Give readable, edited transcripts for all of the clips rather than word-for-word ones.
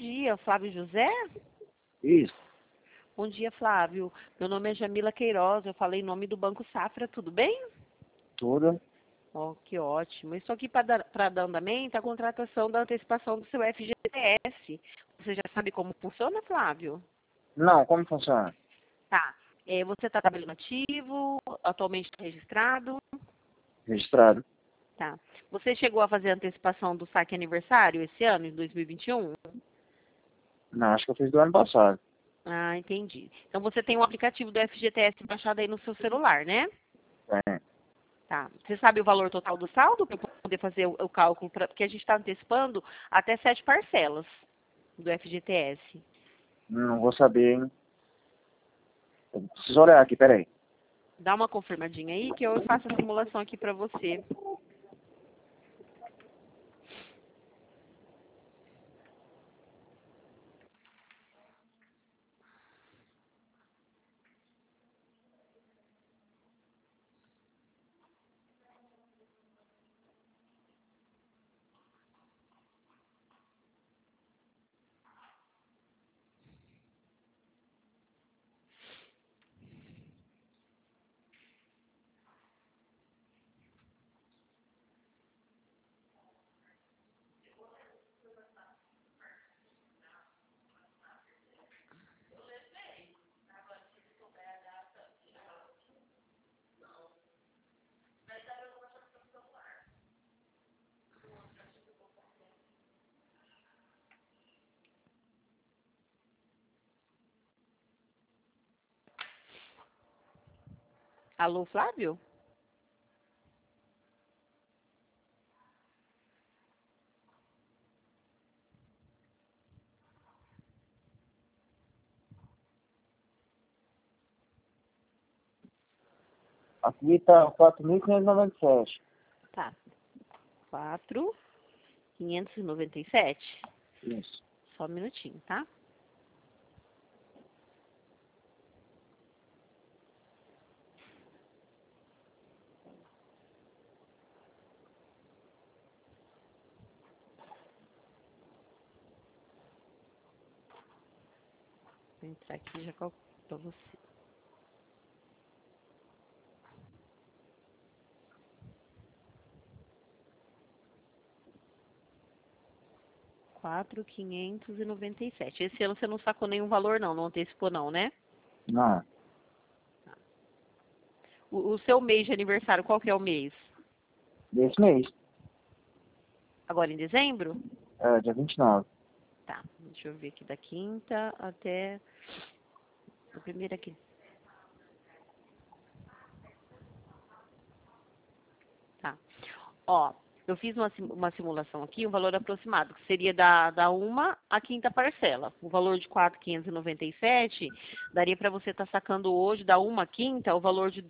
dia, Flávio José? Isso. Bom dia, Flávio. Meu nome é Jamila Queiroz, eu falei em nome do Banco Safra, tudo bem? Tudo. Oh, que ótimo. Estou aqui para dar andamento à contratação da antecipação do seu FGTS. Você já sabe como funciona, Flávio? Não, como funciona? Tá. Você está trabalhando ativo, atualmente está registrado? Registrado. Tá. Você chegou a fazer a antecipação do saque aniversário esse ano, em 2021? Não, acho que eu fiz do ano passado. Ah, entendi. Então você tem um aplicativo do FGTS baixado aí no seu celular, né? É. Tá. Você sabe o valor total do saldo para poder fazer o cálculo? Porque a gente está antecipando até 7 parcelas do FGTS. Não vou saber, hein? Eu preciso olhar aqui, peraí. Dá uma confirmadinha aí que eu faço a simulação aqui para você. Alô, Flávio? Aqui tá 4.597. Tá. 4.597. Isso. Só um minutinho, tá? Vou entrar aqui e já calculo para você. R$ 4.597. Esse ano você não sacou nenhum valor, não antecipou, não, né? Não. O seu mês de aniversário, qual que é o mês? Desse mês. Agora em dezembro? É, dia 29. Tá, deixa eu ver aqui da quinta até a primeira aqui. Tá. Ó, eu fiz uma simulação aqui, um valor aproximado, que seria da uma à quinta parcela. O valor de 4.597 daria para você estar sacando hoje, da uma à quinta, o valor de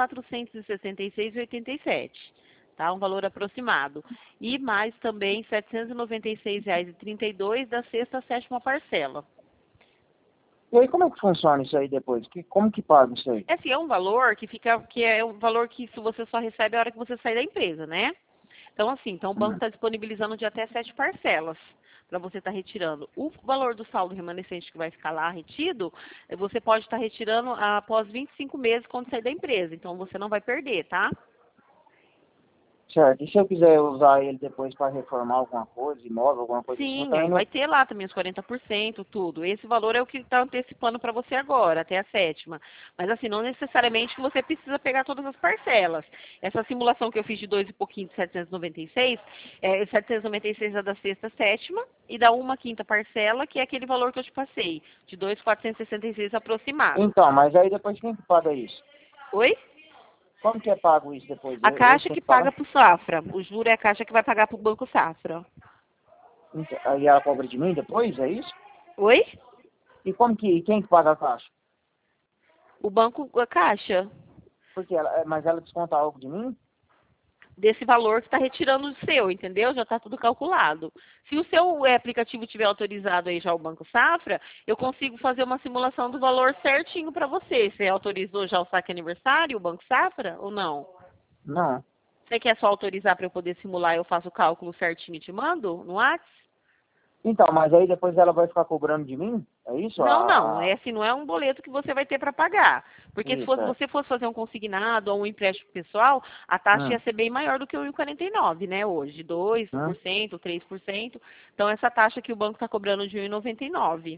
2.466,87. Tá? Um valor aproximado. E mais também R$ 796,32 da sexta à sétima parcela. E aí, como é que funciona isso aí depois? Como que paga isso aí? Esse é um valor que é um valor que se você só recebe a hora que você sair da empresa, né? Então, assim, o banco está disponibilizando de até 7 parcelas para você estar retirando. O valor do saldo remanescente que vai ficar lá retido, você pode estar retirando após 25 meses quando sair da empresa. Então, você não vai perder, tá? Certo. E se eu quiser usar ele depois para reformar alguma coisa, imóvel, alguma coisa assim, eu Sim, também aí não... vai ter lá também os 40%, tudo. Esse valor é o que está antecipando para você agora, até a sétima. Mas assim, não necessariamente que você precisa pegar todas as parcelas. Essa simulação que eu fiz de 2 e pouquinho de 796, 796 é da sexta, sétima, e da uma quinta parcela, que é aquele valor que eu te passei, de 2.466 aproximado. Então, mas aí depois quem que paga isso? Oi? Como que é pago isso depois? A Eu Caixa tenho que que pagar? paga para o Safra. O juro é a Caixa que vai pagar para o Banco Safra. Então, aí ela cobra de mim depois, é isso? Oi? E quem que paga a taxa? O Banco, a Caixa. Porque mas ela desconta algo de mim? Desse valor que está retirando o seu, entendeu? Já está tudo calculado. Se o seu aplicativo tiver autorizado aí já o Banco Safra, eu consigo fazer uma simulação do valor certinho para você. Você autorizou já o saque aniversário, o Banco Safra, ou não? Não. Você quer só autorizar para eu poder simular e eu faço o cálculo certinho e te mando no WhatsApp? Então, mas aí depois ela vai ficar cobrando de mim? É isso? Não, não. Esse não é um boleto que você vai ter para pagar. Porque se Isso, é. você fosse fazer um consignado ou um empréstimo pessoal, a taxa Hum, ia ser bem maior do que o 1,49, né, hoje. dois por hum, cento, 3%. Então, essa taxa que o banco está cobrando de 1,99.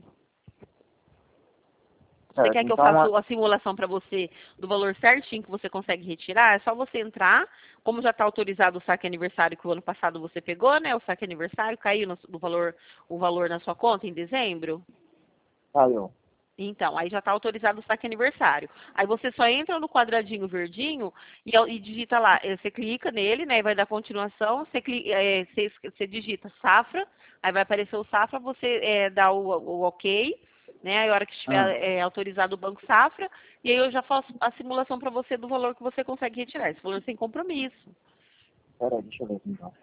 Você certo. quer que eu Então, faça a simulação para você do valor certinho que você consegue retirar? É só você entrar, como já está autorizado o saque aniversário que o ano passado você pegou, né? O saque aniversário caiu o valor na sua conta em dezembro. saiu. Então, aí já está autorizado o saque aniversário. Aí você só entra no quadradinho verdinho e digita lá, você clica nele, né? E vai dar continuação, você digita safra, aí vai aparecer o safra, você dá o ok, né? Aí a hora que estiver autorizado o Banco Safra, e aí eu já faço a simulação para você do valor que você consegue retirar. Esse valor sem compromisso. Peraí, deixa eu ver aqui então.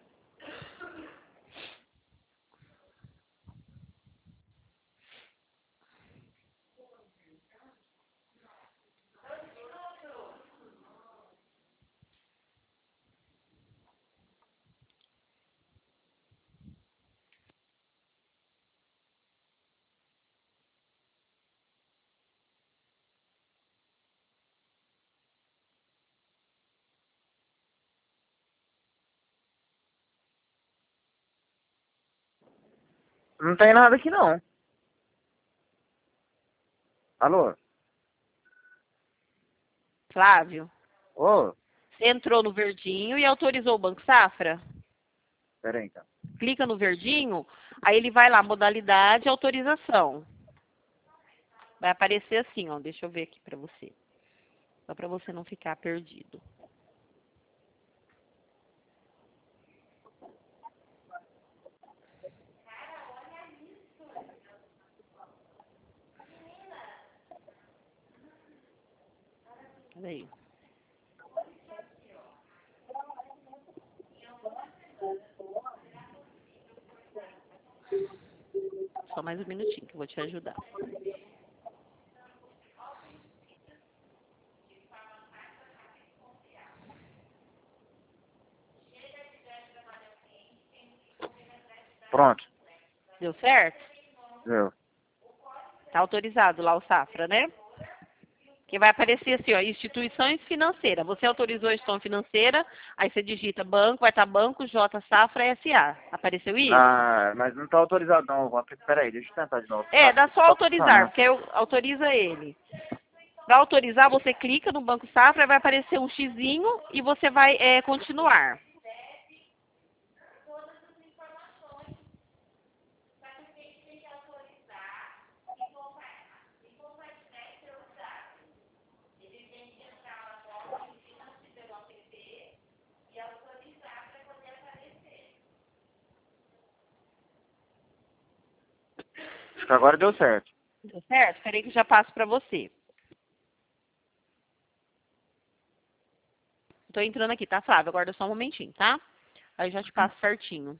Não tem nada aqui não. Alô? Flávio, Ô, você entrou no verdinho e autorizou o Banco Safra? peraí então. Clica no verdinho, aí ele vai lá, modalidade, autorização. Vai aparecer assim, ó. Deixa eu ver aqui para você. Só para você não ficar perdido. Peraí. Só mais um minutinho que eu vou te ajudar. Pronto. Deu certo? Deu. Tá autorizado lá o Safra, né? Que vai aparecer assim, ó, instituições financeiras. Você autorizou a instituição financeira, aí você digita banco, vai estar Banco J Safra SA. Apareceu isso? Ah, mas não tá autorizado não. Peraí, deixa eu tentar de novo. É, dá só Tá autorizar, funcionando. porque autoriza ele. Para autorizar, você clica no Banco Safra, vai aparecer um xizinho e você vai continuar. Acho que agora deu certo. Deu certo? Espera aí que eu já passo para você. Estou entrando aqui, tá, Flávio? Aguarda só um momentinho, tá? Aí eu já te passo certinho.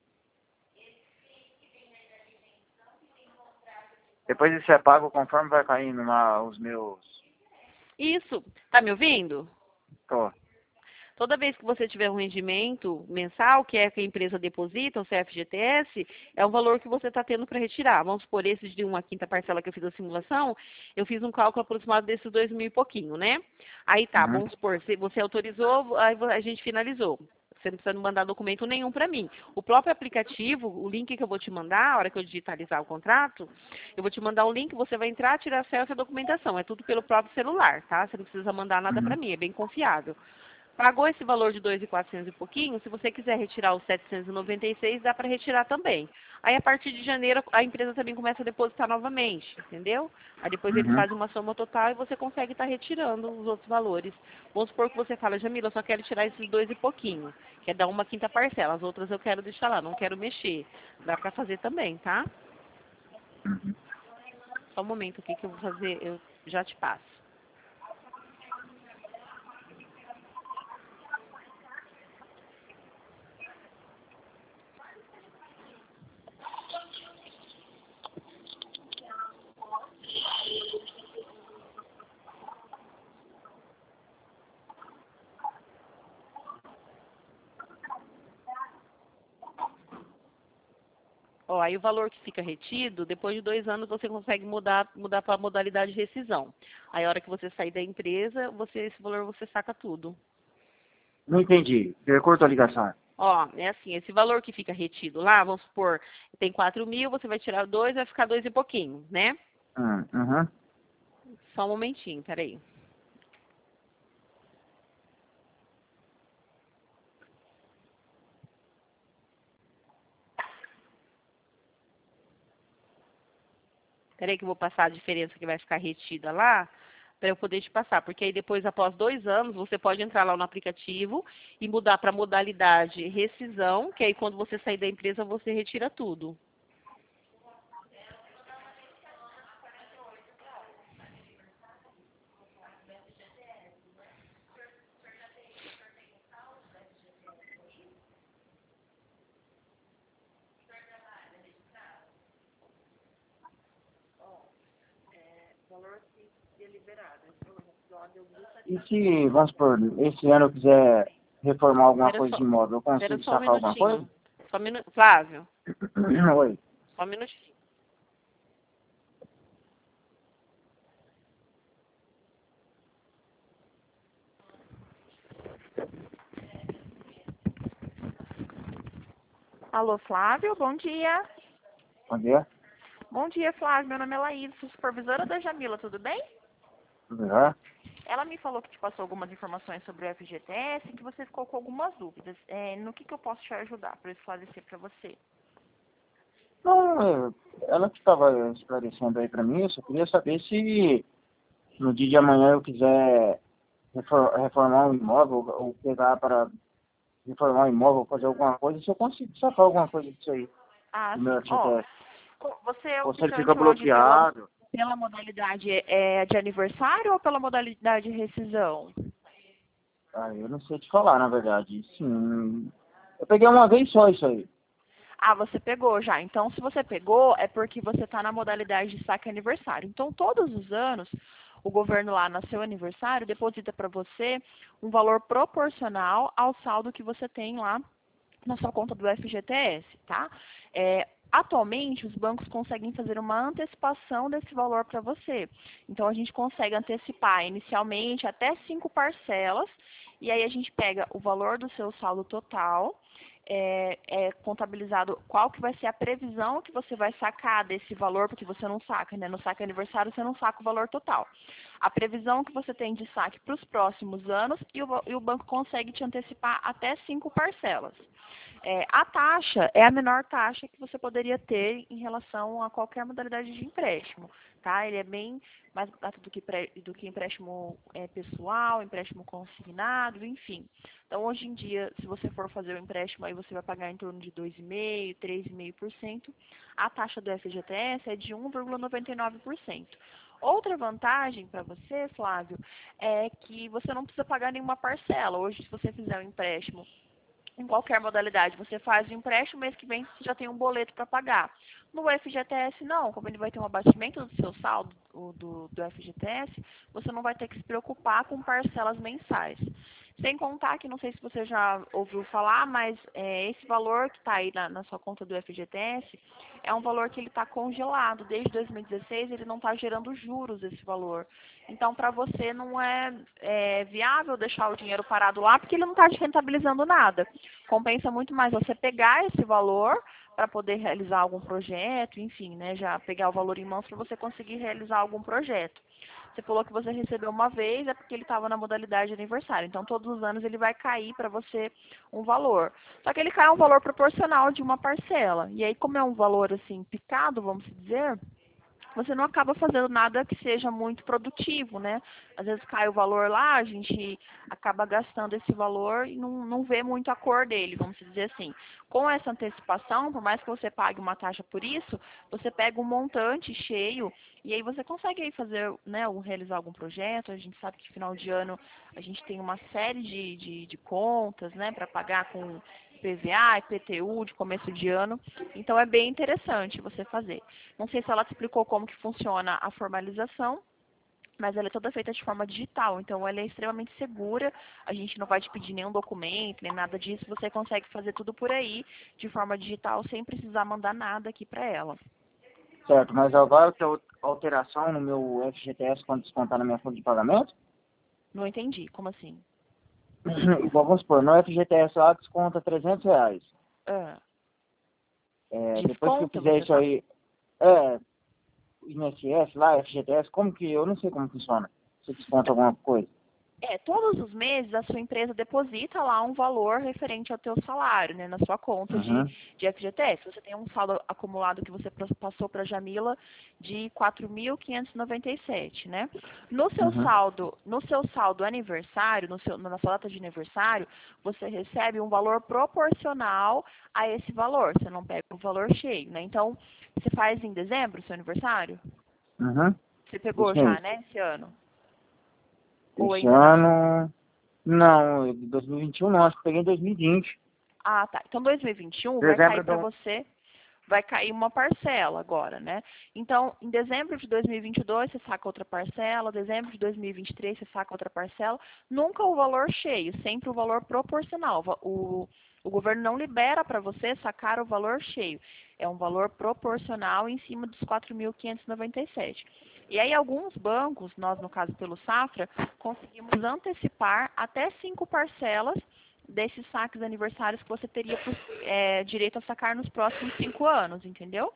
Depois isso é pago conforme vai caindo lá os meus... Isso. Tá me ouvindo? Tô. Toda vez que você tiver um rendimento mensal, que é que a empresa deposita, o CFGTS, é o valor que você está tendo para retirar. Vamos supor, esses de 1/5 parcela que eu fiz a simulação, eu fiz um cálculo aproximado desses 2.000 e pouquinho, né? Aí tá, Uhum. vamos supor, se você autorizou, aí a gente finalizou. Você não precisa mandar documento nenhum para mim. O próprio aplicativo, o link que eu vou te mandar, a hora que eu digitalizar o contrato, eu vou te mandar um link, você vai entrar, tirar selfie e a documentação. É tudo pelo próprio celular, tá? Você não precisa mandar nada para Uhum. mim, é bem confiável. Pagou esse valor de 2.400 e pouquinho, se você quiser retirar os 796, dá para retirar também. Aí, a partir de janeiro, a empresa também começa a depositar novamente, entendeu? Aí, depois eles Uhum. fazem uma soma total e você consegue estar retirando os outros valores. Vamos supor que você fala, Jamila, eu só quero tirar esses 2 e pouquinho, que é dar 1/5 parcela. As outras eu quero deixar lá, não quero mexer. Dá para fazer também, tá? Uhum. Só um momento aqui que eu vou fazer, eu já te passo. Ó, aí o valor que fica retido, depois de 2 anos você consegue mudar para a modalidade de rescisão. Aí a hora que você sair da empresa, esse valor você saca tudo. Não entendi. Cortou a ligação. Ó, é assim, esse valor que fica retido lá, vamos supor, tem 4.000, você vai tirar 2, vai ficar 2 e pouquinho, né? Uhum. Só um momentinho, peraí. Peraí que eu vou passar a diferença que vai ficar retida lá, para eu poder te passar. Porque aí depois, após 2 anos, você pode entrar lá no aplicativo e mudar para a modalidade rescisão, que aí quando você sair da empresa, você retira tudo. E se, vamos supor, esse ano eu quiser reformar alguma coisa de imóvel, eu Espera consigo só um sacar alguma coisa? minutinho. Só um minuto. Flávio, Oi. só um minutinho. Alô, Flávio, bom dia. Bom dia. Bom dia, Flávio. Meu nome é Laís, sou supervisora da Jamila, tudo bem? Tudo bem? Ela me falou que te passou algumas informações sobre o FGTS e que você ficou com algumas dúvidas. No que eu posso te ajudar para esclarecer para você? Não, ela que estava esclarecendo aí para mim, eu só queria saber se no dia de amanhã eu quiser reformar um imóvel ou pegar para reformar um imóvel, fazer alguma coisa, se eu consigo sacar alguma coisa disso aí, Ah, do meu sim. Ó, FGTS. você Ou se ele optou fica então bloqueado. pela modalidade de aniversário ou pela modalidade de rescisão? Ah, eu não sei te falar, na verdade. Sim, eu peguei uma vez só isso aí. Ah, você pegou já. Então, se você pegou, é porque você está na modalidade de saque aniversário. Então, todos os anos, o governo lá, no seu aniversário, deposita para você um valor proporcional ao saldo que você tem lá na sua conta do FGTS, tá? Atualmente, os bancos conseguem fazer uma antecipação desse valor para você. Então, a gente consegue antecipar inicialmente até 5 parcelas, e aí a gente pega o valor do seu saldo total, contabilizado qual que vai ser a previsão que você vai sacar desse valor, porque você não saca, né? No saque aniversário, você não saca o valor total. A previsão que você tem de saque para os próximos anos e o banco consegue te antecipar até 5 parcelas. A taxa é a menor taxa que você poderia ter em relação a qualquer modalidade de empréstimo, tá? Ele é bem mais barato do que empréstimo pessoal, empréstimo consignado, enfim. Então, hoje em dia, se você for fazer o empréstimo, aí você vai pagar em torno de 2,5%, 3,5%. A taxa do FGTS é de 1,99%. Outra vantagem para você, Flávio, é que você não precisa pagar nenhuma parcela. Hoje, se você fizer um empréstimo em qualquer modalidade, você faz o empréstimo, mês que vem você já tem um boleto para pagar. No FGTS, não. Como ele vai ter um abatimento do seu saldo do FGTS, você não vai ter que se preocupar com parcelas mensais. Sem contar que, não sei se você já ouviu falar, mas esse valor que está aí na sua conta do FGTS é um valor que ele está congelado. Desde 2016, ele não está gerando juros, esse valor. Então, para você não é viável deixar o dinheiro parado lá, porque ele não está te rentabilizando nada. Compensa muito mais você pegar esse valor para poder realizar algum projeto, enfim, né, já pegar o valor em mãos para você conseguir realizar algum projeto. Você falou que você recebeu uma vez, é porque ele estava na modalidade de aniversário. Então, todos os anos ele vai cair para você um valor. Só que ele cai um valor proporcional de uma parcela. E aí, como é um valor assim picado, vamos dizer, você não acaba fazendo nada que seja muito produtivo, né? Às vezes cai o valor lá, a gente acaba gastando esse valor e não vê muito a cor dele, vamos dizer assim. Com essa antecipação, por mais que você pague uma taxa por isso, você pega um montante cheio e aí você consegue aí fazer, né, realizar algum projeto. A gente sabe que final de ano a gente tem uma série de contas, né, para pagar com PVA, IPTU de começo de ano. Então é bem interessante você fazer. Não sei se ela te explicou como que funciona a formalização. mas ela é toda feita de forma digital, então ela é extremamente segura, a gente não vai te pedir nenhum documento, nem nada disso, você consegue fazer tudo por aí, de forma digital, sem precisar mandar nada aqui para ela. Certo, mas agora tem alteração no meu FGTS quando descontar na minha folha de pagamento? Não entendi, como assim? Igual, vamos supor, no FGTS lá desconta R$ 300. Ah, Depois que eu desconto, fizer você isso tá? aí, INSS lá, FGTS, como que, eu não sei como funciona, se desconta alguma coisa. Todos os meses a sua empresa deposita lá um valor referente ao teu salário, né, na sua conta Uhum, de FGTS. Você tem um saldo acumulado que você passou para a Jamila de 4.597, né? uhum. No seu saldo aniversário, na sua data de aniversário, você recebe um valor proporcional a esse valor. Você não pega o valor cheio, né? Então, você faz em dezembro o seu aniversário? Uhum. Você pegou Isso já, mesmo. né, esse ano? Ou Esse ainda não? ano, não, 2021 não, acho que peguei em 2020. Ah, tá. Então, 2021 vai cair Dezembro para do... você, vai cair uma parcela agora, né? Então, em dezembro de 2022 você saca outra parcela, dezembro de 2023 você saca outra parcela, nunca o valor cheio, sempre o valor proporcional. O governo não libera para você sacar o valor cheio, é um valor proporcional em cima dos 4.597. E aí, alguns bancos, nós no caso pelo Safra, conseguimos antecipar até 5 parcelas desses saques aniversários que você teria direito a sacar nos próximos 5 anos, entendeu?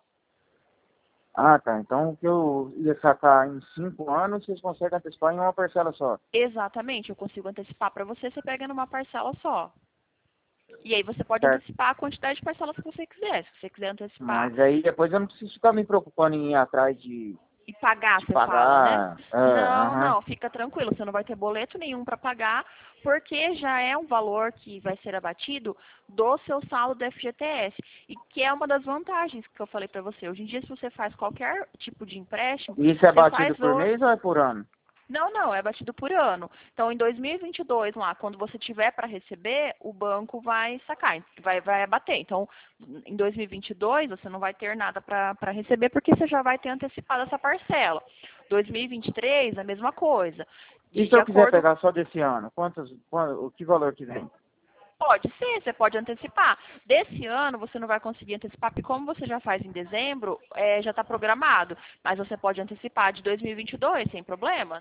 Ah, tá. Então, o que eu ia sacar em 5 anos, vocês conseguem antecipar em uma parcela só. Exatamente, eu consigo antecipar para você, você pega numa parcela só. E aí você pode Certo. antecipar a quantidade de parcelas que você quiser. Se você quiser antecipar Mas aí depois eu não preciso ficar me preocupando em ir atrás e pagar, de você fala, né? pagar. Não, Aham. não, fica tranquilo, você não vai ter boleto nenhum para pagar, porque já é um valor que vai ser abatido do seu saldo do FGTS, e que é uma das vantagens que eu falei para você. Hoje em dia, se você faz qualquer tipo de empréstimo, E isso é você batido faz por hoje. mês ou é por ano? Não, não, é batido por ano. Então, em 2022, lá, quando você tiver para receber, o banco vai sacar, vai abater. Então, em 2022, você não vai ter nada para receber, porque você já vai ter antecipado essa parcela. 2023, a mesma coisa. E se De eu quiser acordo. pegar só desse ano? O que valor que vem? Pode ser, você pode antecipar. Desse ano você não vai conseguir antecipar, porque como você já faz em dezembro, já está programado. Mas você pode antecipar de 2022, sem problemas.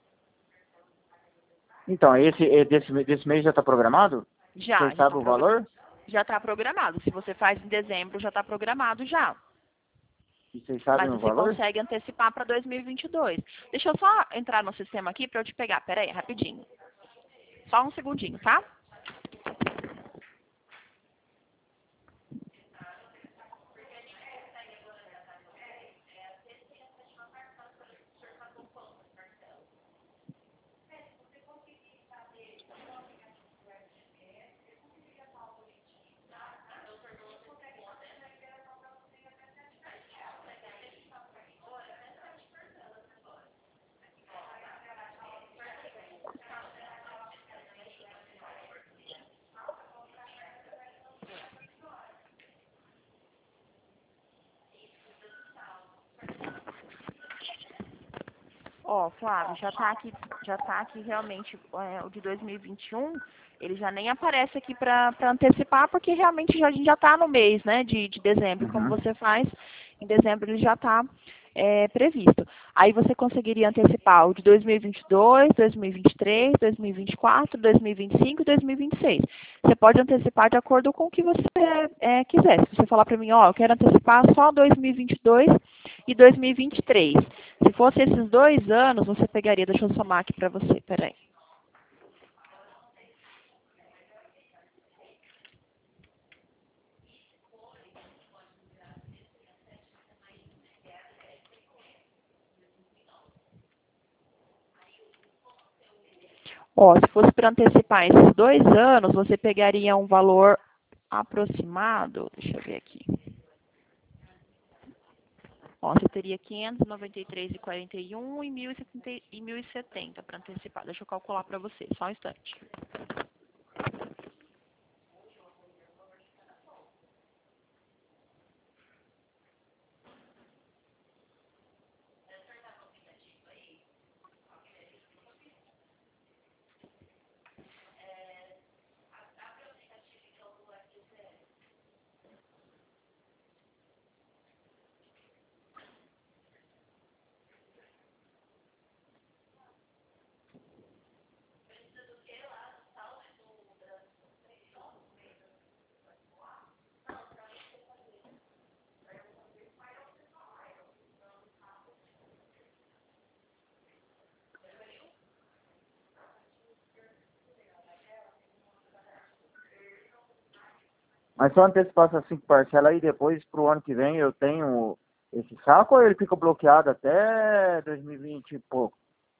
Então, desse mês já está programado? Já Vocês está sabem o valor? já está programado. Se você faz em dezembro, já está programado já. E vocês sabem Mas o você valor? consegue antecipar para 2022. Deixa eu só entrar no sistema aqui para eu te pegar. Pera aí, rapidinho. Só um segundinho, tá? Ó, Flávio, já tá aqui realmente o de 2021, ele já nem aparece aqui para antecipar, porque realmente a gente já está no mês, né, de dezembro. Como Uhum. você faz, em dezembro ele já está previsto. Aí você conseguiria antecipar o de 2022, 2023, 2024, 2025 e 2026. Você pode antecipar de acordo com o que você quiser. Se você falar para mim, ó, eu quero antecipar só 2022 e 2023. Se fosse esses 2 anos, você pegaria, deixa eu somar aqui para você, peraí. Ó, se fosse para antecipar esses 2 anos, você pegaria um valor aproximado, deixa eu ver aqui. Ó, você teria 593,41 e 1.070 para antecipar. Deixa eu calcular para você, só um instante. Mas se eu antecipar essas 5 parcelas aí, depois pro ano que vem eu tenho esse saco ou ele fica bloqueado até 2020 e pouco?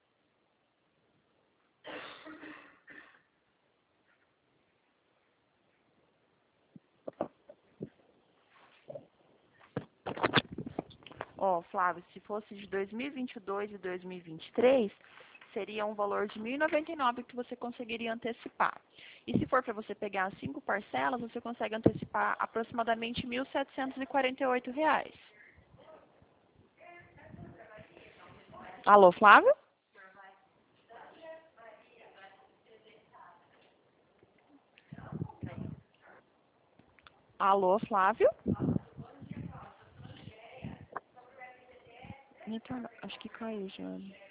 Ó, Flávio, se fosse de 2022 e 2023, seria um valor de R$ 1.099 que você conseguiria antecipar. E se for para você pegar as 5 parcelas, você consegue antecipar aproximadamente R$ 1.748. Alô, Flávio? Alô, Flávio? Acho que caiu, Jane.